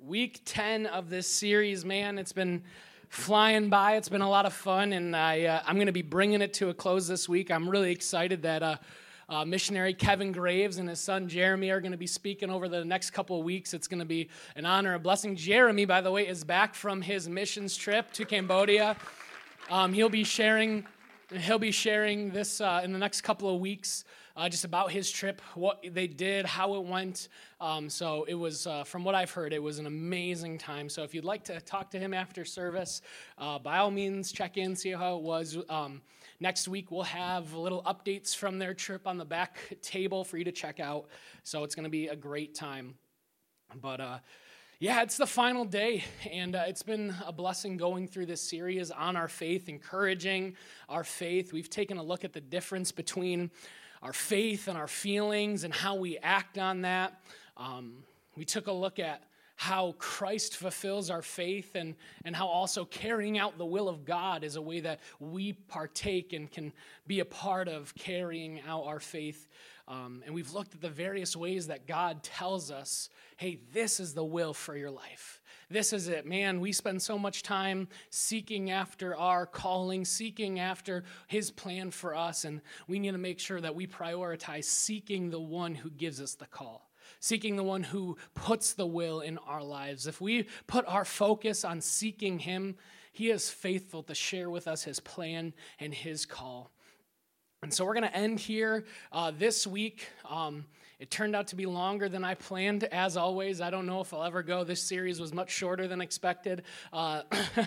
Week 10 of this series, man, it's been flying by. It's been a lot of fun, and I'm going to be bringing it to a close this week. I'm really excited that missionary Kevin Graves and his son Jeremy are going to be speaking over the next couple of weeks. It's going to be an honor, a blessing. Jeremy, by the way, is back from his missions trip to Cambodia. He'll be sharing this in the next couple of weeks, just about his trip, what they did, how it went. So it was, from what I've heard, it was an amazing time. So if you'd like to talk to him after service, by all means, check in, see how it was. Next week, we'll have little updates from their trip on the back table for you to check out. So it's going to be a great time. But yeah, it's the final day, and it's been a blessing going through this series on our faith, encouraging our faith. We've taken a look at the difference between our faith and our feelings and how we act on that. We took a look at how Christ fulfills our faith and how also carrying out the will of God is a way that we partake and can be a part of carrying out our faith. And we've looked at the various ways that God tells us, hey, this is the will for your life. This is it. Man, we spend so much time seeking after our calling, seeking after his plan for us, and we need to make sure that we prioritize seeking the one who gives us the call, seeking the one who puts the will in our lives. If we put our focus on seeking him, he is faithful to share with us his plan and his call. And so we're going to end here this week. It turned out to be longer than I planned, as always. I don't know if I'll ever go. This series was much shorter than expected. But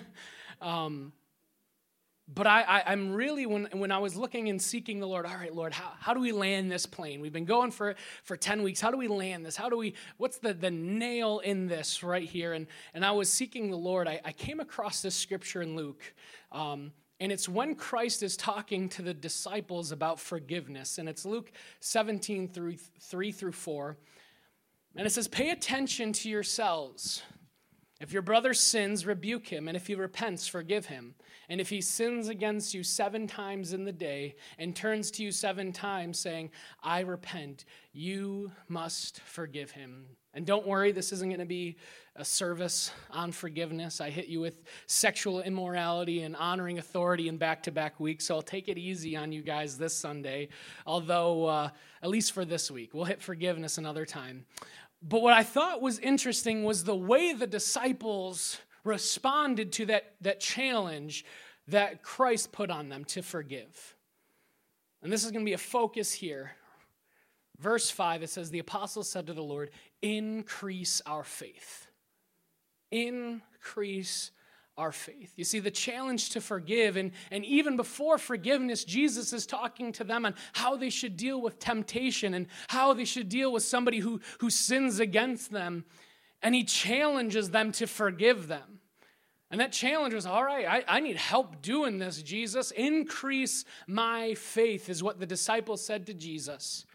I'm really, when I was looking and seeking the Lord, all right, Lord, how do we land this plane? We've been going for 10 weeks. How do we land this? What's the nail in this right here? And I was seeking the Lord. I came across this scripture in Luke. And it's when Christ is talking to the disciples about forgiveness. And it's Luke 17, 3-4. And it says, pay attention to yourselves. If your brother sins, rebuke him. And if he repents, forgive him. And if he sins against you 7 times in the day and turns to you 7 times saying, I repent, you must forgive him. And don't worry, this isn't going to be a service on forgiveness. I hit you with sexual immorality and honoring authority in back-to-back weeks, so I'll take it easy on you guys this Sunday, although at least for this week. We'll hit forgiveness another time. But what I thought was interesting was the way the disciples responded to that challenge that Christ put on them to forgive. And this is going to be a focus here. Verse 5, it says, the apostles said to the Lord, increase our faith. Increase our faith. You see, the challenge to forgive, and even before forgiveness, Jesus is talking to them on how they should deal with temptation and how they should deal with somebody who sins against them. And he challenges them to forgive them. And that challenge was, all right, I need help doing this, Jesus. Increase my faith is what the disciples said to Jesus.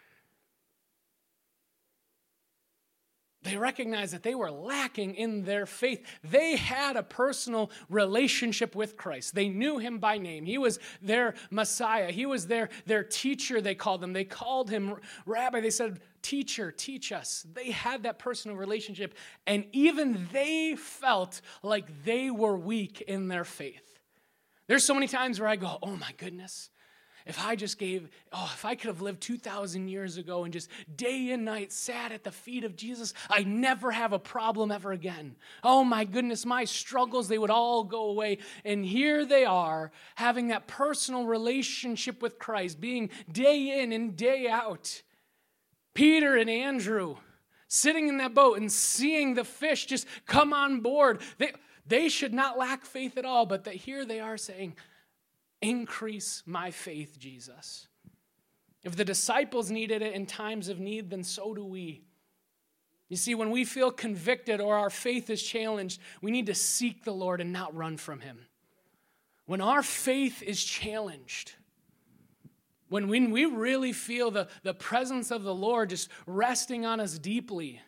They recognized that they were lacking in their faith. They had a personal relationship with Christ. They knew him by name. He was their Messiah. He was their teacher, they called him. They called him Rabbi. They said, teacher, teach us. They had that personal relationship, and even they felt like they were weak in their faith. There's so many times where I go, oh my goodness. If I could have lived 2,000 years ago and just day and night sat at the feet of Jesus, I'd never have a problem ever again. Oh my goodness, my struggles, they would all go away. And here they are, having that personal relationship with Christ, being day in and day out. Peter and Andrew sitting in that boat and seeing the fish just come on board. They should not lack faith at all, but here they are saying, increase my faith, Jesus. If the disciples needed it in times of need, then so do we. You see, when we feel convicted or our faith is challenged, we need to seek the Lord and not run from him. When our faith is challenged, when we really feel the presence of the Lord just resting on us deeply,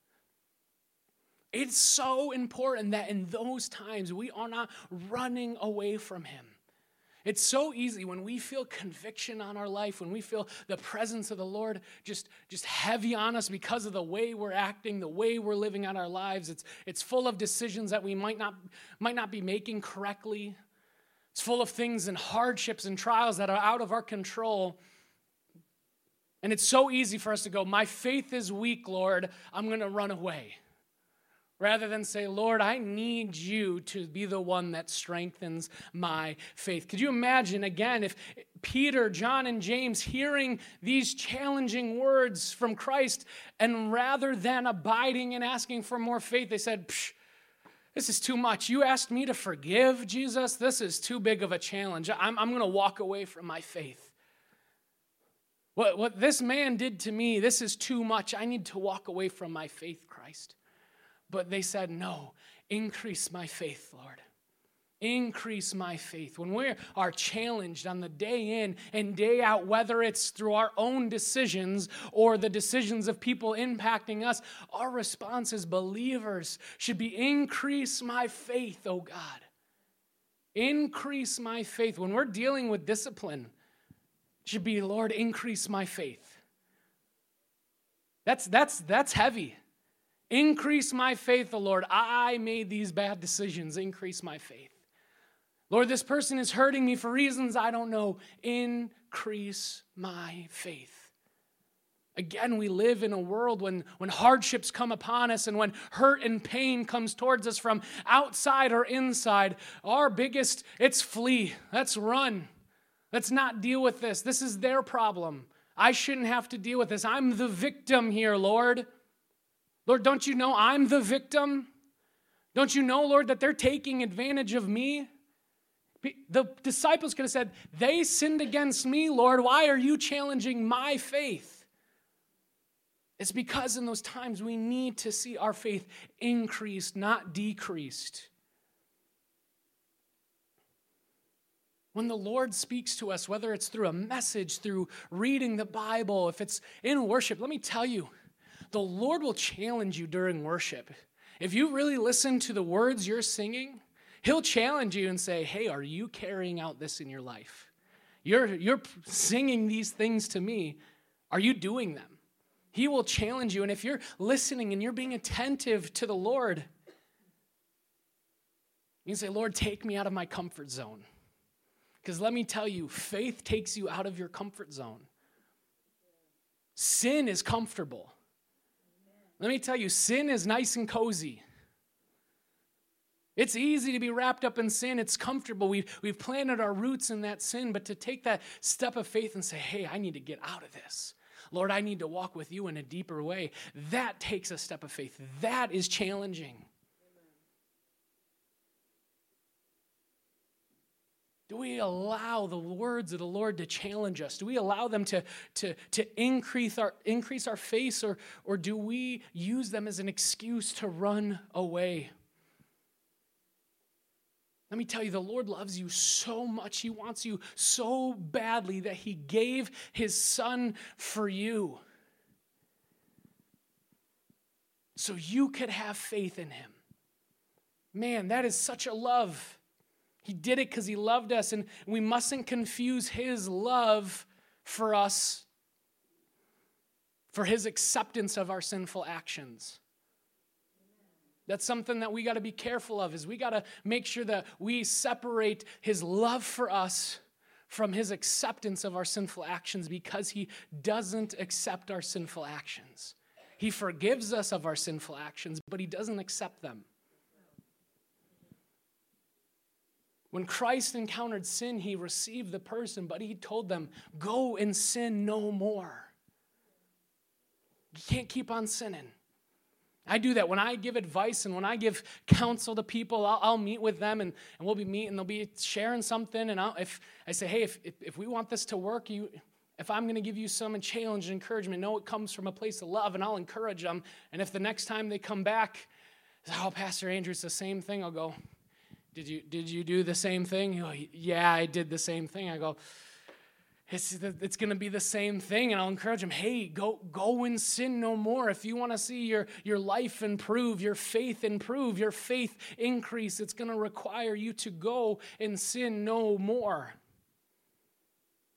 it's so important that in those times we are not running away from him. It's so easy when we feel conviction on our life, when we feel the presence of the Lord just heavy on us because of the way we're acting, the way we're living out our lives. It's full of decisions that we might not be making correctly. It's full of things and hardships and trials that are out of our control. And it's so easy for us to go, my faith is weak, Lord, I'm going to run away. Rather than say, Lord, I need you to be the one that strengthens my faith. Could you imagine, again, if Peter, John, and James hearing these challenging words from Christ, and rather than abiding and asking for more faith, they said, this is too much. You asked me to forgive, Jesus? This is too big of a challenge. I'm going to walk away from my faith. What this man did to me, this is too much. I need to walk away from my faith, Christ. But they said, no, increase my faith, Lord. Increase my faith. When we are challenged on the day in and day out, whether it's through our own decisions or the decisions of people impacting us, our response as believers should be, increase my faith, oh God. Increase my faith. When we're dealing with discipline, it should be, Lord, increase my faith. That's heavy. Increase my faith, O Lord. I made these bad decisions. Increase my faith. Lord, this person is hurting me for reasons I don't know. Increase my faith. Again, we live in a world when hardships come upon us and when hurt and pain comes towards us from outside or inside. Our biggest, it's flee. Let's run. Let's not deal with this. This is their problem. I shouldn't have to deal with this. I'm the victim here, Lord. Lord, don't you know I'm the victim? Don't you know, Lord, that they're taking advantage of me? The disciples could have said, they sinned against me, Lord. Why are you challenging my faith? It's because in those times we need to see our faith increased, not decreased. When the Lord speaks to us, whether it's through a message, through reading the Bible, if it's in worship, let me tell you, the Lord will challenge you during worship. If you really listen to the words you're singing, He'll challenge you and say, hey, are you carrying out this in your life? You're singing these things to me. Are you doing them? He will challenge you. And if you're listening and you're being attentive to the Lord, you can say, Lord, take me out of my comfort zone. Because let me tell you, faith takes you out of your comfort zone. Sin is comfortable. Let me tell you, sin is nice and cozy. It's easy to be wrapped up in sin. It's comfortable. We've planted our roots in that sin, but to take that step of faith and say, hey, I need to get out of this. Lord, I need to walk with you in a deeper way. That takes a step of faith. That is challenging. Do we allow the words of the Lord to challenge us? Do we allow them to increase our faith, or do we use them as an excuse to run away? Let me tell you, the Lord loves you so much. He wants you so badly that He gave His Son for you, so you could have faith in Him. Man, that is such a love. He did it because He loved us, and we mustn't confuse His love for us for His acceptance of our sinful actions. That's something that we got to be careful of, is we got to make sure that we separate His love for us from His acceptance of our sinful actions, because He doesn't accept our sinful actions. He forgives us of our sinful actions, but He doesn't accept them. When Christ encountered sin, He received the person, but He told them, go and sin no more. You can't keep on sinning. I do that when I give advice and when I give counsel to people. I'll meet with them and we'll be meeting. They'll be sharing something, and if I say, hey, if we want this to work, if I'm going to give you some challenge and encouragement, know it comes from a place of love, and I'll encourage them. And if the next time they come back, oh, Pastor Andrew, it's the same thing, I'll go, Did you do the same thing? You go, yeah, I did the same thing. I go, it's going to be the same thing. And I'll encourage him, hey, go and sin no more. If you want to see your life improve, your faith improve, your faith increase, it's going to require you to go and sin no more.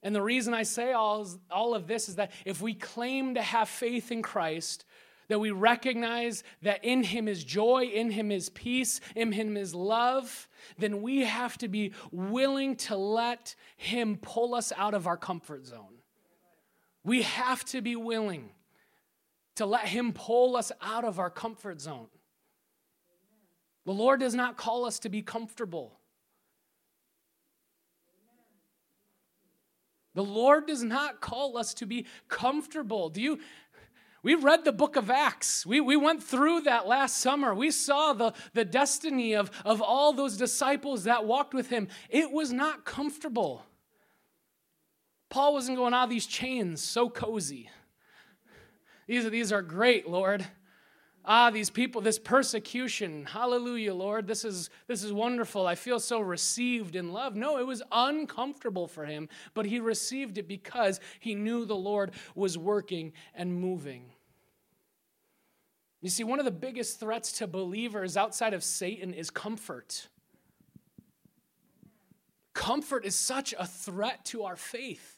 And the reason I say all of this is that if we claim to have faith in Christ, that we recognize that in him is joy, in him is peace, in him is love, then we have to be willing to let him pull us out of our comfort zone. We have to be willing to let him pull us out of our comfort zone. The Lord does not call us to be comfortable. The Lord does not call us to be comfortable. We read the book of Acts. We went through that last summer. We saw the destiny of all those disciples that walked with him. It was not comfortable. Paul wasn't going, these chains, so cozy. These are great, Lord. These people, this persecution, hallelujah, Lord, this is wonderful. I feel so received in love. No, it was uncomfortable for him, but he received it because he knew the Lord was working and moving. You see, one of the biggest threats to believers outside of Satan is comfort. Comfort is such a threat to our faith.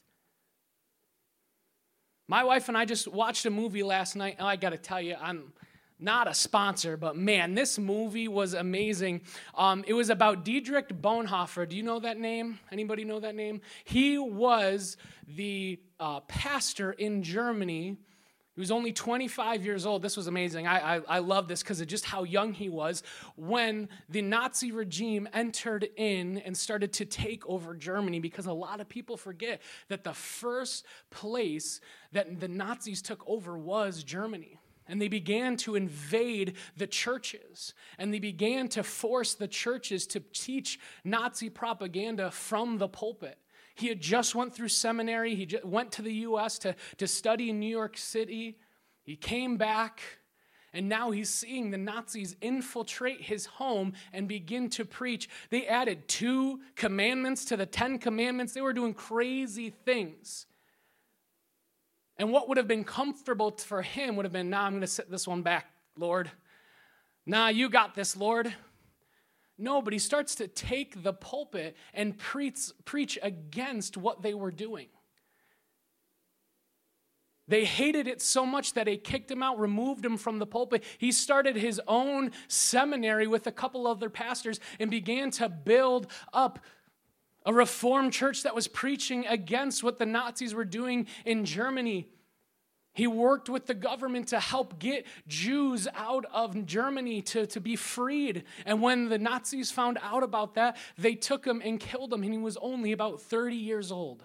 My wife and I just watched a movie last night, and I got to tell you, I'm not a sponsor, but man, this movie was amazing. It was about Dietrich Bonhoeffer. Do you know that name? Anybody know that name? He was the pastor in Germany. He was only 25 years old. This was amazing. I love this because of just how young he was when the Nazi regime entered in and started to take over Germany, because a lot of people forget that the first place that the Nazis took over was Germany. And they began to invade the churches. And they began to force the churches to teach Nazi propaganda from the pulpit. He had just went through seminary. He just went to the U.S. to study in New York City. He came back. And now he's seeing the Nazis infiltrate his home and begin to preach. They added 2 commandments to the 10 commandments. They were doing crazy things. And what would have been comfortable for him would have been, I'm going to sit this one back, Lord. You got this, Lord. No, but he starts to take the pulpit and preach against what they were doing. They hated it so much that they kicked him out, removed him from the pulpit. He started his own seminary with a couple other pastors and began to build up a reformed church that was preaching against what the Nazis were doing in Germany. He worked with the government to help get Jews out of Germany to be freed. And when the Nazis found out about that, they took him and killed him, and he was only about 30 years old.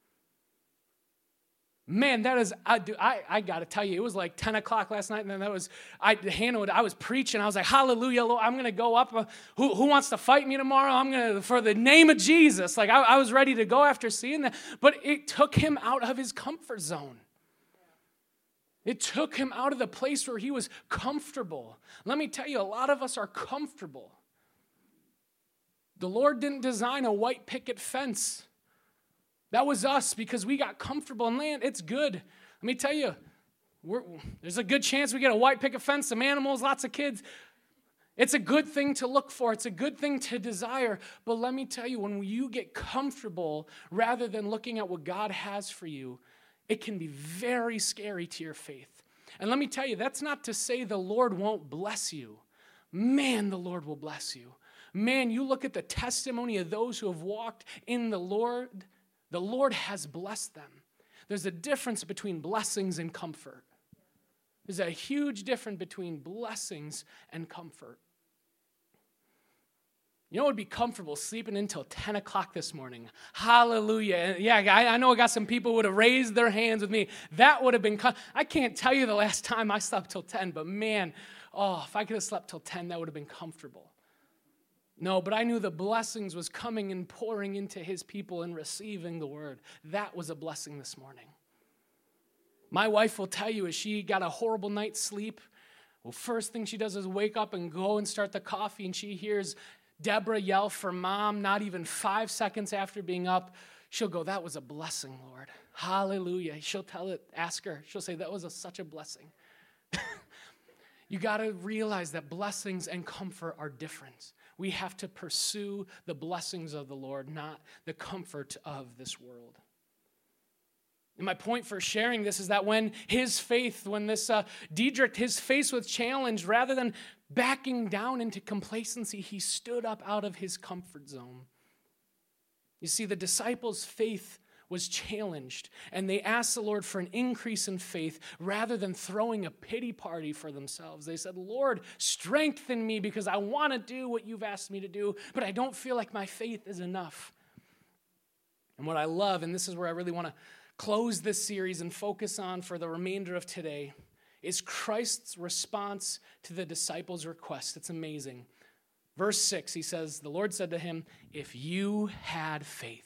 Man, that is, I got to tell you, it was like 10 o'clock last night, and then I was preaching. I was like, hallelujah, Lord, I'm going to go up. Who wants to fight me tomorrow? For the name of Jesus. Like, I was ready to go after seeing that. But it took him out of his comfort zone. It took him out of the place where he was comfortable. Let me tell you, a lot of us are comfortable. The Lord didn't design a white picket fence. That was us because we got comfortable in land. It's good. Let me tell you, there's a good chance we get a white picket fence, some animals, lots of kids. It's a good thing to look for. It's a good thing to desire. But let me tell you, when you get comfortable rather than looking at what God has for you, it can be very scary to your faith. And let me tell you, that's not to say the Lord won't bless you. Man, the Lord will bless you. Man, you look at the testimony of those who have walked in the Lord. The Lord has blessed them. There's a difference between blessings and comfort. There's a huge difference between blessings and comfort. You know what would be comfortable? Sleeping until 10 o'clock this morning. Hallelujah. And yeah, I know I got some people who would have raised their hands with me. That would have been, I can't tell you the last time I slept till 10, but man, if I could have slept till 10, that would have been comfortable. No, but I knew the blessings was coming and pouring into his people and receiving the word. That was a blessing this morning. My wife will tell you, as she got a horrible night's sleep, well, first thing she does is wake up and go and start the coffee, and she hears Deborah yell for mom, not even 5 seconds after being up. She'll go, that was a blessing, Lord. Hallelujah. She'll tell it, ask her. She'll say, that was such a blessing. You got to realize that blessings and comfort are different. We have to pursue the blessings of the Lord, not the comfort of this world. And my point for sharing this is that when Dietrich, his faith was challenged, rather than backing down into complacency, he stood up out of his comfort zone. You see, the disciples' faith was challenged, and they asked the Lord for an increase in faith rather than throwing a pity party for themselves. They said, Lord, strengthen me because I want to do what you've asked me to do, but I don't feel like my faith is enough. And what I love, and this is where I really want to close this series and focus on for the remainder of today, is Christ's response to the disciples' request. It's amazing. Verse 6, he says, the Lord said to him, if you had faith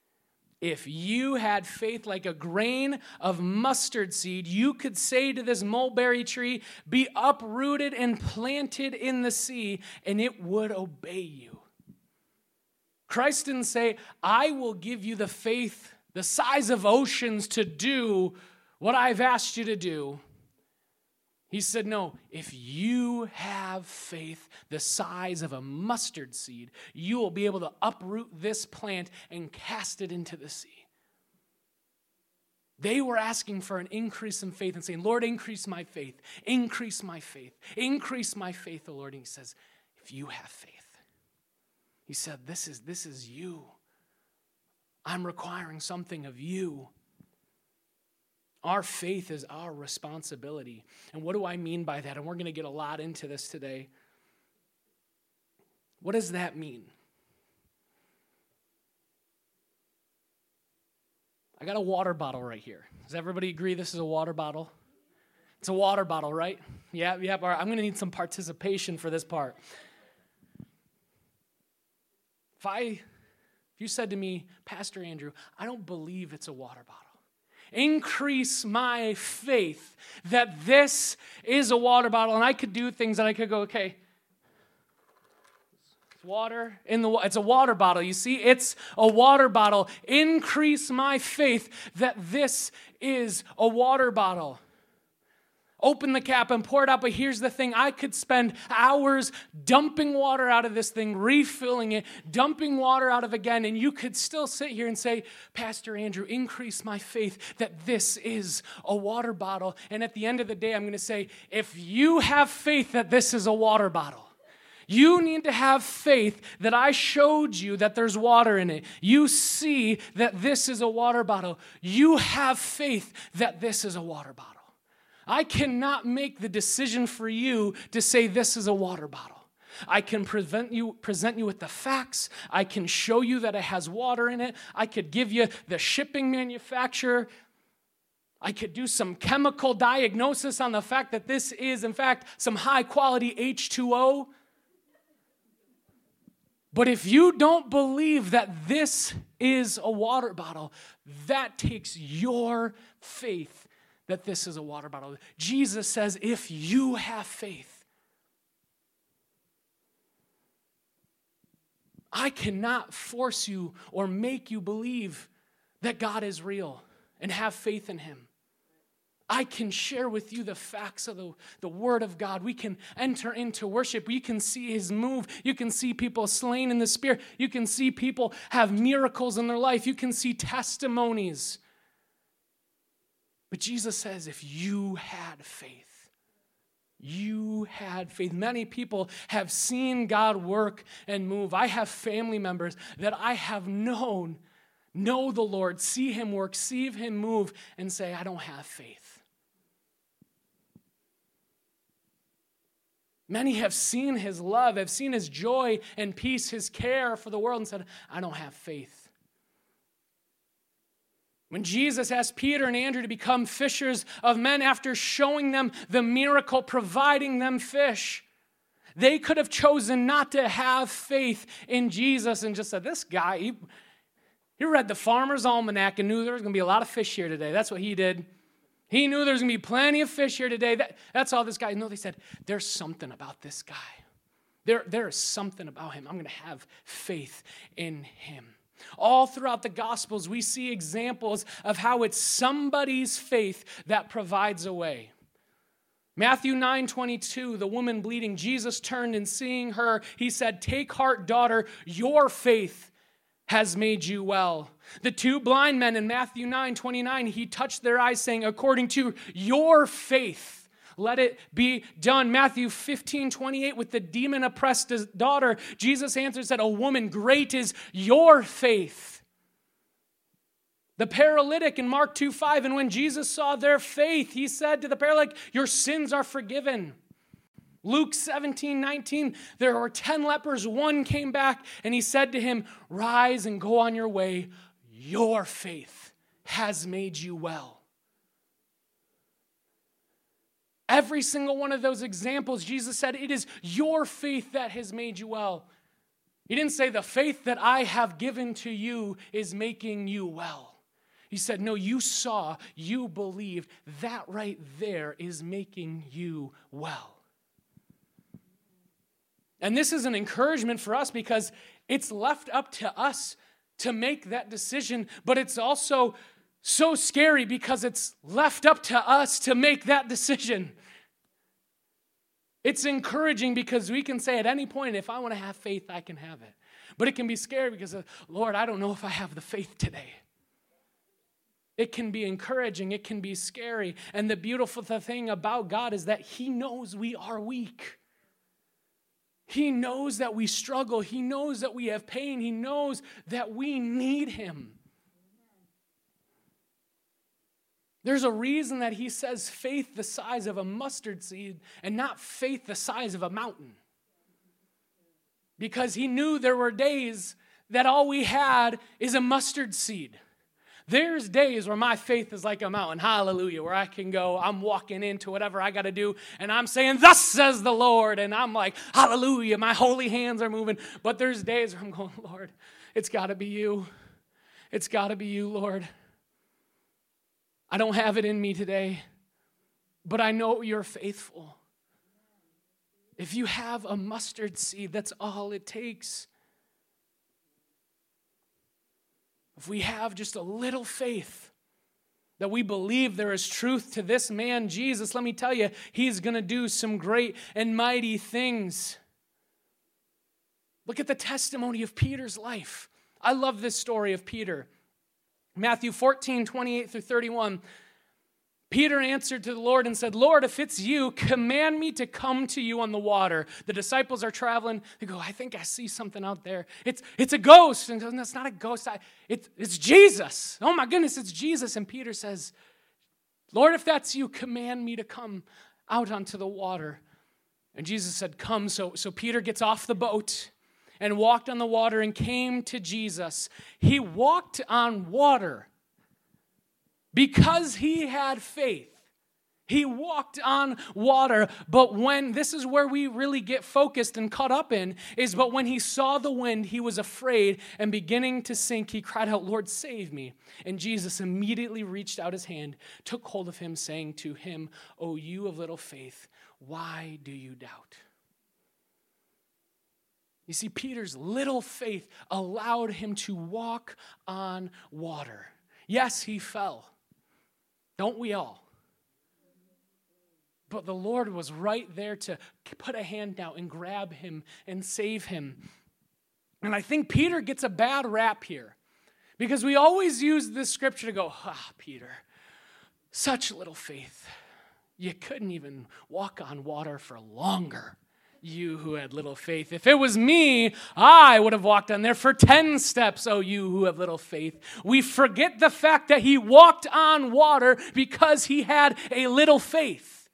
like a grain of mustard seed, you could say to this mulberry tree, be uprooted and planted in the sea, and it would obey you. Christ didn't say, I will give you the faith the size of oceans to do what I've asked you to do. He said, no, if you have faith the size of a mustard seed, you will be able to uproot this plant and cast it into the sea. They were asking for an increase in faith and saying, Lord, increase my faith, increase my faith, increase my faith, O Lord. And he says, if you have faith. He said, this is you. I'm requiring something of you. Our faith is our responsibility. And what do I mean by that? And we're going to get a lot into this today. What does that mean? I got a water bottle right here. Does everybody agree this is a water bottle? It's a water bottle, right? Yeah. All right. I'm going to need some participation for this part. If you said to me, Pastor Andrew, I don't believe it's a water bottle. Increase my faith that this is a water bottle, and I could do things, and I could go, okay, it's water in the. It's a water bottle. You see, it's a water bottle. Increase my faith that this is a water bottle. Open the cap and pour it out, but here's the thing. I could spend hours dumping water out of this thing, refilling it, dumping water out of again, and you could still sit here and say, Pastor Andrew, increase my faith that this is a water bottle. And at the end of the day, I'm going to say, if you have faith that this is a water bottle, you need to have faith that I showed you that there's water in it. You see that this is a water bottle. You have faith that this is a water bottle. I cannot make the decision for you to say this is a water bottle. I can present you with the facts. I can show you that it has water in it. I could give you the shipping manufacturer. I could do some chemical diagnosis on the fact that this is, in fact, some high-quality H2O. But if you don't believe that this is a water bottle, that takes your faith that this is a water bottle. Jesus says, if you have faith, I cannot force you or make you believe that God is real and have faith in him. I can share with you the facts of the Word of God. We can enter into worship. You can see his move. You can see people slain in the Spirit. You can see people have miracles in their life. You can see testimonies. But Jesus says, if you had faith, you had faith. Many people have seen God work and move. I have family members that I have know the Lord, see him work, see him move, and say, I don't have faith. Many have seen his love, have seen his joy and peace, his care for the world, and said, I don't have faith. When Jesus asked Peter and Andrew to become fishers of men after showing them the miracle, providing them fish, they could have chosen not to have faith in Jesus and just said, this guy, he read the Farmer's Almanac and knew there was going to be a lot of fish here today. That's what he did. He knew there was going to be plenty of fish here today. That's all this guy. No, they said, there's something about this guy. There is something about him. I'm going to have faith in him. All throughout the Gospels, we see examples of how it's somebody's faith that provides a way. Matthew 9:22, the woman bleeding, Jesus turned and seeing her, he said, take heart, daughter, your faith has made you well. The two blind men in Matthew 9:29, he touched their eyes, saying, according to your faith, let it be done. Matthew 15:28, with the demon-oppressed daughter, Jesus answered, said, "O woman, great is your faith." The paralytic in Mark 2:5, and when Jesus saw their faith, he said to the paralytic, your sins are forgiven. Luke 17:19, there were 10 lepers, one came back, and he said to him, rise and go on your way. Your faith has made you well. Every single one of those examples, Jesus said, it is your faith that has made you well. He didn't say the faith that I have given to you is making you well. He said, no, you saw, you believed, that right there is making you well. And this is an encouragement for us because it's left up to us to make that decision, but it's also so scary because it's left up to us to make that decision. It's encouraging because we can say at any point, if I want to have faith, I can have it. But it can be scary because, Lord, I don't know if I have the faith today. It can be encouraging. It can be scary. And the beautiful thing about God is that He knows we are weak. He knows that we struggle. He knows that we have pain. He knows that we need Him. There's a reason that He says faith the size of a mustard seed and not faith the size of a mountain. Because He knew there were days that all we had is a mustard seed. There's days where my faith is like a mountain, hallelujah, where I can go, I'm walking into whatever I got to do, and I'm saying, thus says the Lord, and I'm like, hallelujah, my holy hands are moving. But there's days where I'm going, Lord, it's got to be you. It's got to be you, Lord. I don't have it in me today, but I know you're faithful. If you have a mustard seed, that's all it takes. If we have just a little faith that we believe there is truth to this man, Jesus, let me tell you, He's going to do some great and mighty things. Look at the testimony of Peter's life. I love this story of Peter. Matthew 14:28 through 31. Peter answered to the Lord and said, Lord, if it's you, command me to come to you on the water. The disciples are traveling. They go, I think I see something out there. It's a ghost. And no, it's not a ghost. It's Jesus. Oh my goodness, it's Jesus. And Peter says, Lord, if that's you, command me to come out onto the water. And Jesus said, come. So Peter gets off the boat and walked on the water and came to Jesus. He walked on water because he had faith. He walked on water, but this is where we really get focused and caught up in, but when he saw the wind, he was afraid, and beginning to sink, he cried out, Lord, save me. And Jesus immediately reached out his hand, took hold of him, saying to him, O you of little faith, why do you doubt? You see, Peter's little faith allowed him to walk on water. Yes, he fell. Don't we all? But the Lord was right there to put a hand out and grab him and save him. And I think Peter gets a bad rap here because we always use this scripture to go, Peter, such little faith. You couldn't even walk on water for longer. You who had little faith. If it was me, I would have walked on there for 10 steps, oh, you who have little faith. We forget the fact that he walked on water because he had a little faith.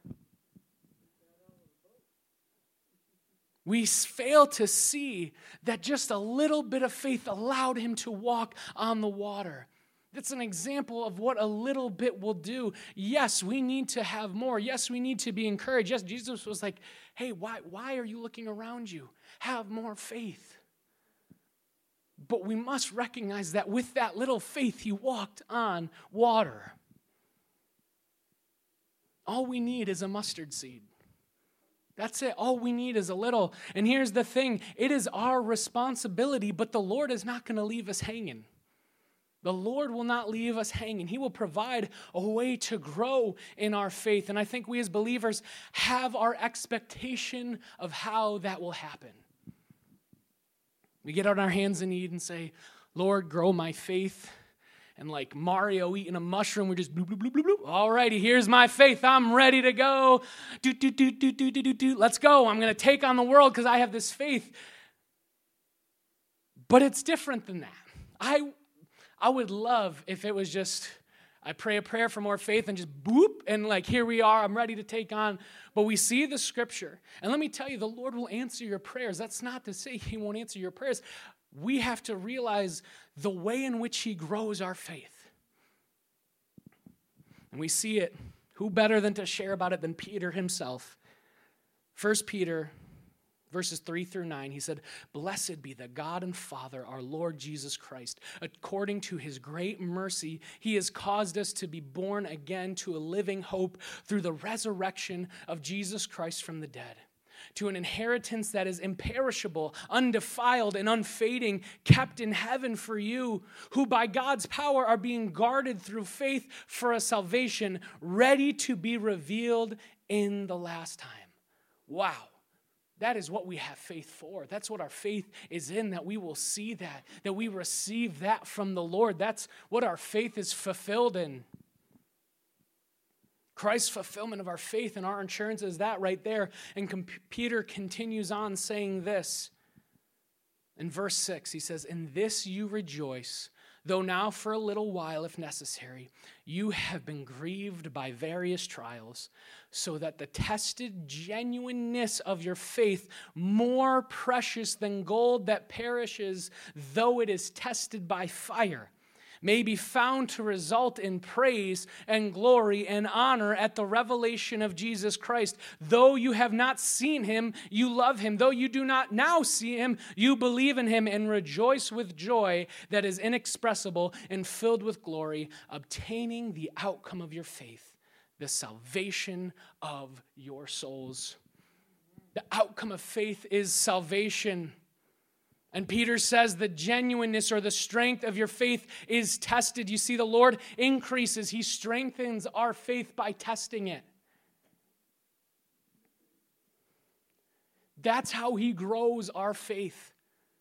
We fail to see that just a little bit of faith allowed him to walk on the water. That's an example of what a little bit will do. Yes, we need to have more. Yes, we need to be encouraged. Yes, Jesus was like, hey, why are you looking around you? Have more faith. But we must recognize that with that little faith, he walked on water. All we need is a mustard seed. That's it. All we need is a little. And here's the thing. It is our responsibility, but the Lord is not going to leave us hanging. The Lord will not leave us hanging. He will provide a way to grow in our faith. And I think we as believers have our expectation of how that will happen. We get on our hands and knees and say, Lord, grow my faith. And like Mario eating a mushroom, we're just bloop, bloop, bloop, bloop, bloop. All righty, here's my faith. I'm ready to go. Let's go. I'm going to take on the world because I have this faith. But it's different than that. I would love if it was just, I pray a prayer for more faith and just boop, and like, here we are, I'm ready to take on. But we see the scripture. And let me tell you, the Lord will answer your prayers. That's not to say he won't answer your prayers. We have to realize the way in which he grows our faith. And we see it. Who better than to share about it than Peter himself? 1 Peter verses 3-9, he said, "Blessed be the God and Father, our Lord Jesus Christ. According to his great mercy, he has caused us to be born again to a living hope through the resurrection of Jesus Christ from the dead, to an inheritance that is imperishable, undefiled, and unfading, kept in heaven for you, who by God's power are being guarded through faith for a salvation ready to be revealed in the last time." Wow. That is what we have faith for. That's what our faith is in, that we will see that we receive that from the Lord. That's what our faith is fulfilled in. Christ's fulfillment of our faith and our insurance is that right there. And Peter continues on saying this. In verse 6, he says, "In this you rejoice, though now for a little while, if necessary, you have been grieved by various trials, so that the tested genuineness of your faith, more precious than gold that perishes, though it is tested by fire, may be found to result in praise and glory and honor at the revelation of Jesus Christ. Though you have not seen him, you love him. Though you do not now see him, you believe in him and rejoice with joy that is inexpressible and filled with glory, obtaining the outcome of your faith, the salvation of your souls." The outcome of faith is salvation. And Peter says the genuineness or the strength of your faith is tested. You see, the Lord increases. He strengthens our faith by testing it. That's how he grows our faith.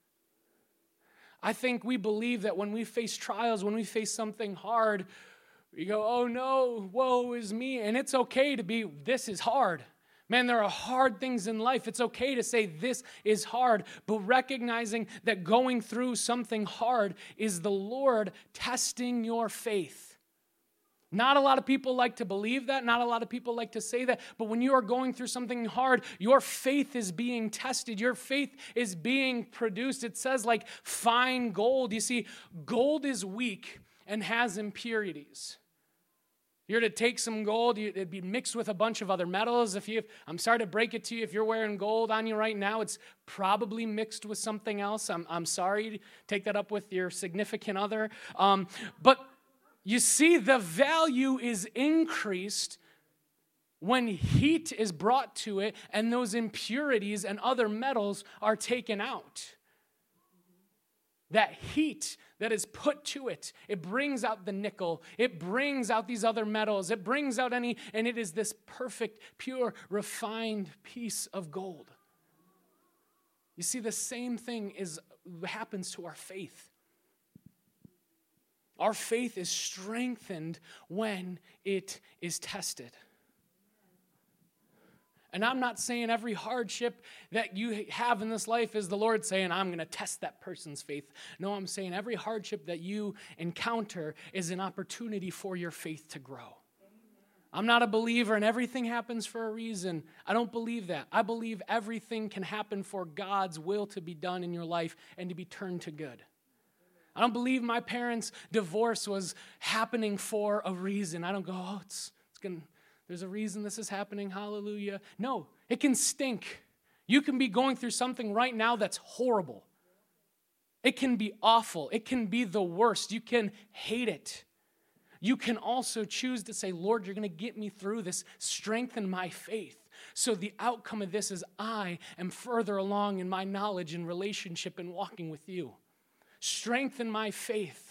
I think we believe that when we face trials, when we face something hard, we go, "Oh no, woe is me." And it's okay to be, this is hard. Man, there are hard things in life. It's okay to say this is hard, but recognizing that going through something hard is the Lord testing your faith. Not a lot of people like to believe that. Not a lot of people like to say that. But when you are going through something hard, your faith is being tested. Your faith is being produced. It says like fine gold. You see, gold is weak and has impurities. You're to take some gold, it'd be mixed with a bunch of other metals. I'm sorry to break it to you, if you're wearing gold on you right now, it's probably mixed with something else. I'm sorry, take that up with your significant other. But you see, the value is increased when heat is brought to it and those impurities and other metals are taken out. That heat that is put to it, it brings out the nickel, it brings out these other metals, it brings out and it is this perfect, pure, refined piece of gold. You see, the same thing happens to our faith. Our faith is strengthened when it is tested. And I'm not saying every hardship that you have in this life is the Lord saying, "I'm going to test that person's faith." No, I'm saying every hardship that you encounter is an opportunity for your faith to grow. I'm not a believer and everything happens for a reason. I don't believe that. I believe everything can happen for God's will to be done in your life and to be turned to good. I don't believe my parents' divorce was happening for a reason. I don't go, "Oh, it's going to... There's a reason this is happening, hallelujah." No, it can stink. You can be going through something right now that's horrible. It can be awful. It can be the worst. You can hate it. You can also choose to say, "Lord, you're going to get me through this. Strengthen my faith." So the outcome of this is I am further along in my knowledge and relationship and walking with you. Strengthen my faith.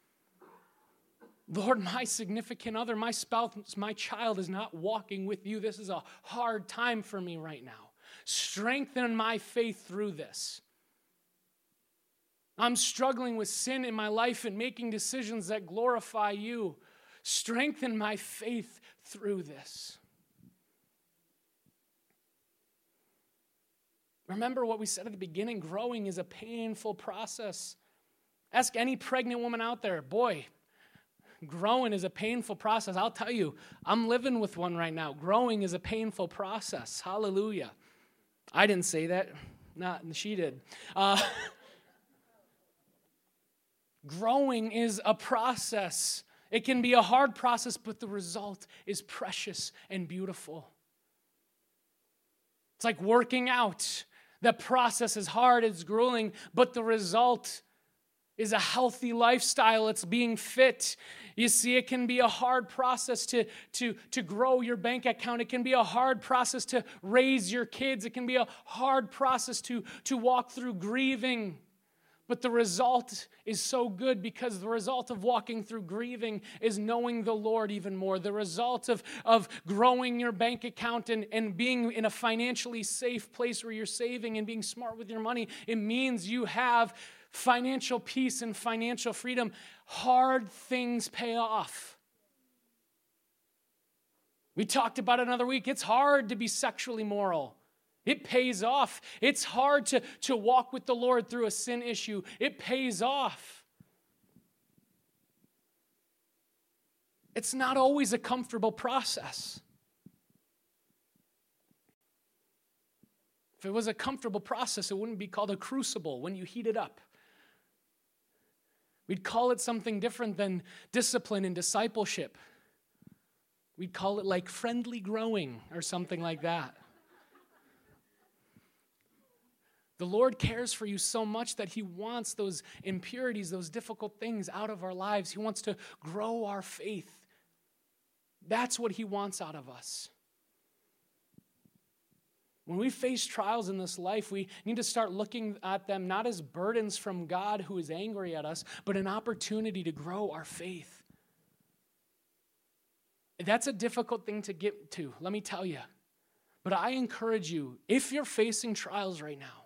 Lord, my significant other, my spouse, my child is not walking with you. This is a hard time for me right now. Strengthen my faith through this. I'm struggling with sin in my life and making decisions that glorify you. Strengthen my faith through this. Remember what we said at the beginning, growing is a painful process. Ask any pregnant woman out there, boy, growing is a painful process. I'll tell you, I'm living with one right now. Growing is a painful process. Hallelujah. I didn't say that. She did. Growing is a process. It can be a hard process, but the result is precious and beautiful. It's like working out. The process is hard, it's grueling, but the result is a healthy lifestyle. It's being fit. You see, it can be a hard process to grow your bank account. It can be a hard process to raise your kids. It can be a hard process to walk through grieving. But the result is so good because the result of walking through grieving is knowing the Lord even more. The result of growing your bank account and being in a financially safe place where you're saving and being smart with your money, it means you have financial peace and financial freedom. Hard things pay off. We talked about it another week. It's hard to be sexually moral. It pays off. It's hard to walk with the Lord through a sin issue. It pays off. It's not always a comfortable process. If it was a comfortable process, it wouldn't be called a crucible when you heat it up. We'd call it something different than discipline and discipleship. We'd call it like friendly growing or something like that. The Lord cares for you so much that He wants those impurities, those difficult things out of our lives. He wants to grow our faith. That's what He wants out of us. When we face trials in this life, we need to start looking at them not as burdens from God who is angry at us, but an opportunity to grow our faith. That's a difficult thing to get to, let me tell you. But I encourage you, if you're facing trials right now,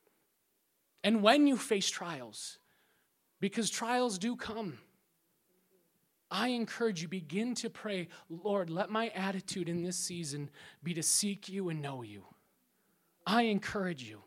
and when you face trials, because trials do come, I encourage you, begin to pray, Lord, let my attitude in this season be to seek you and know you. I encourage you.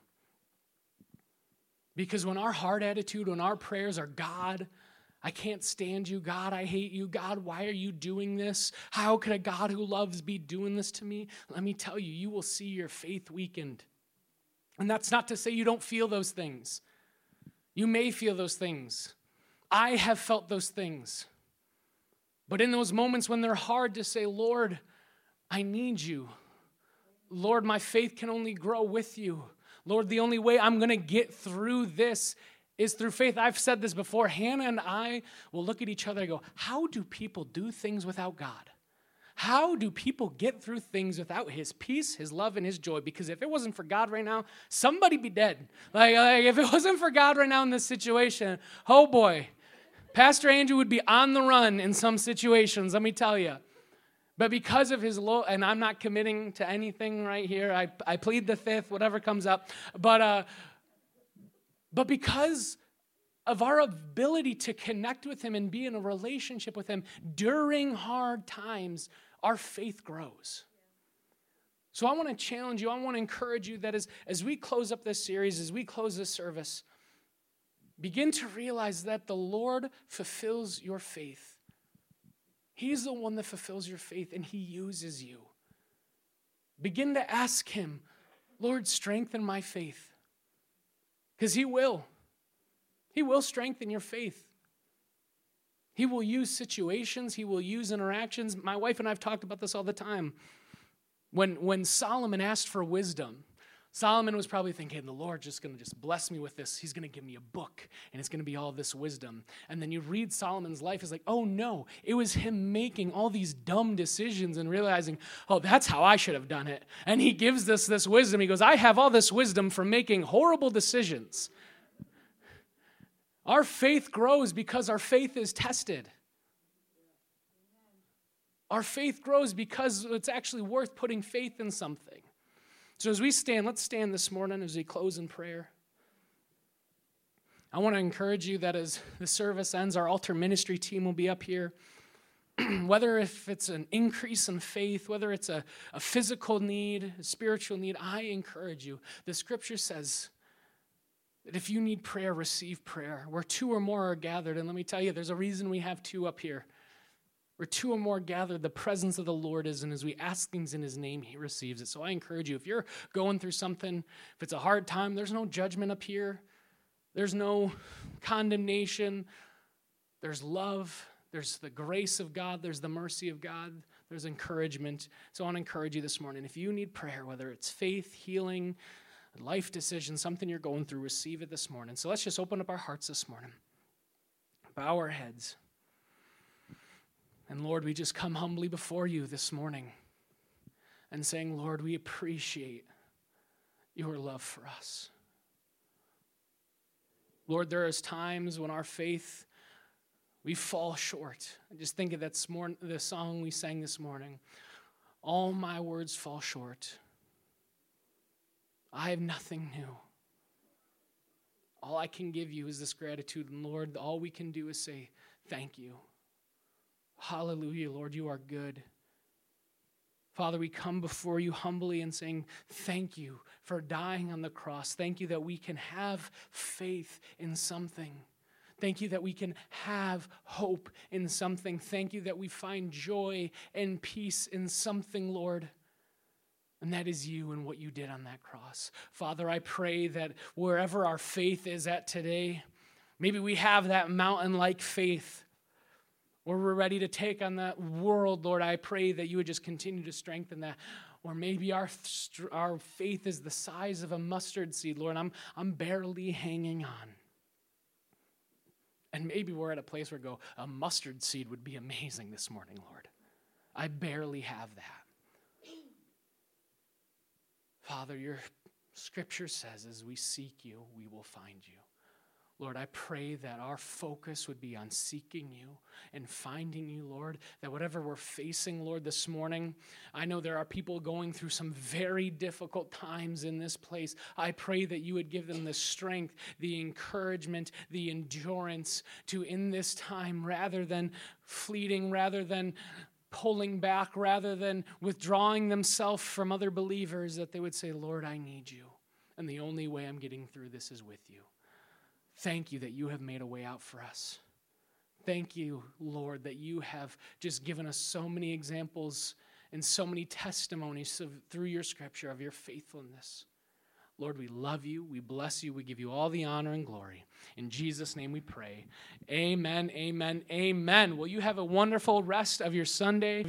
Because when our heart attitude, when our prayers are, God, I can't stand you. God, I hate you. God, why are you doing this? How could a God who loves be doing this to me? Let me tell you, you will see your faith weakened. And that's not to say you don't feel those things. You may feel those things. I have felt those things. But in those moments when they're hard to say, Lord, I need you. Lord, my faith can only grow with you. Lord, the only way I'm going to get through this is through faith. I've said this before. Hannah and I will look at each other and go, how do people do things without God? How do people get through things without His peace, His love, and His joy? Because if it wasn't for God right now, somebody be dead. Like if it wasn't for God right now in this situation, oh boy, Pastor Andrew would be on the run in some situations, let me tell you. But because of His love, and I'm not committing to anything right here. I plead the fifth, whatever comes up. But because of our ability to connect with Him and be in a relationship with Him during hard times, our faith grows. So I want to challenge you, I want to encourage you that as we close up this series, as we close this service, begin to realize that the Lord fulfills your faith. He's the one that fulfills your faith, and He uses you. Begin to ask Him, Lord, strengthen my faith. Because He will. He will strengthen your faith. He will use situations. He will use interactions. My wife and I have talked about this all the time. When Solomon asked for wisdom, Solomon was probably thinking, the Lord's just going to just bless me with this. He's going to give me a book, and it's going to be all this wisdom. And then you read Solomon's life, it's like, oh no, it was him making all these dumb decisions and realizing, oh, that's how I should have done it. And he gives us this wisdom. He goes, I have all this wisdom from making horrible decisions. Our faith grows because our faith is tested. Our faith grows because it's actually worth putting faith in something. So as we stand, let's stand this morning as we close in prayer. I want to encourage you that as the service ends, our altar ministry team will be up here. Whether if it's an increase in faith, whether it's a physical need, a spiritual need, I encourage you. The scripture says that if you need prayer, receive prayer. Where two or more are gathered, and let me tell you, there's a reason we have two up here. Where two or more gathered, the presence of the Lord is, and as we ask things in his name, he receives it. So I encourage you, if you're going through something, if it's a hard time, there's no judgment up here. There's no condemnation. There's love. There's the grace of God. There's the mercy of God. There's encouragement. So I want to encourage you this morning. If you need prayer, whether it's faith, healing, life decision, something you're going through, receive it this morning. So let's just open up our hearts this morning. Bow our heads. And Lord, we just come humbly before you this morning and saying, Lord, we appreciate your love for us. Lord, there is times when our faith, we fall short. I just think of the song we sang this morning. All my words fall short. I have nothing new. All I can give you is this gratitude. And Lord, all we can do is say, thank you. Hallelujah, Lord, you are good. Father, we come before you humbly and saying, thank you for dying on the cross. Thank you that we can have faith in something. Thank you that we can have hope in something. Thank you that we find joy and peace in something, Lord. And that is you and what you did on that cross. Father, I pray that wherever our faith is at today, maybe we have that mountain-like faith where we're ready to take on that world, Lord. I pray that you would just continue to strengthen that. Or maybe our faith is the size of a mustard seed, Lord. I'm barely hanging on. And maybe we're at a place where we go, a mustard seed would be amazing this morning, Lord. I barely have that. Father, your scripture says, as we seek you, we will find you. Lord, I pray that our focus would be on seeking you and finding you, Lord, that whatever we're facing, Lord, this morning, I know there are people going through some very difficult times in this place. I pray that you would give them the strength, the encouragement, the endurance to, in this time, rather than fleeting, rather than pulling back, rather than withdrawing themselves from other believers, that they would say, Lord, I need you. And the only way I'm getting through this is with you. Thank you that you have made a way out for us. Thank you, Lord, that you have just given us so many examples and so many testimonies through your scripture of your faithfulness. Lord, we love you. We bless you. We give you all the honor and glory. In Jesus' name we pray. Amen, amen, amen. Will you have a wonderful rest of your Sunday?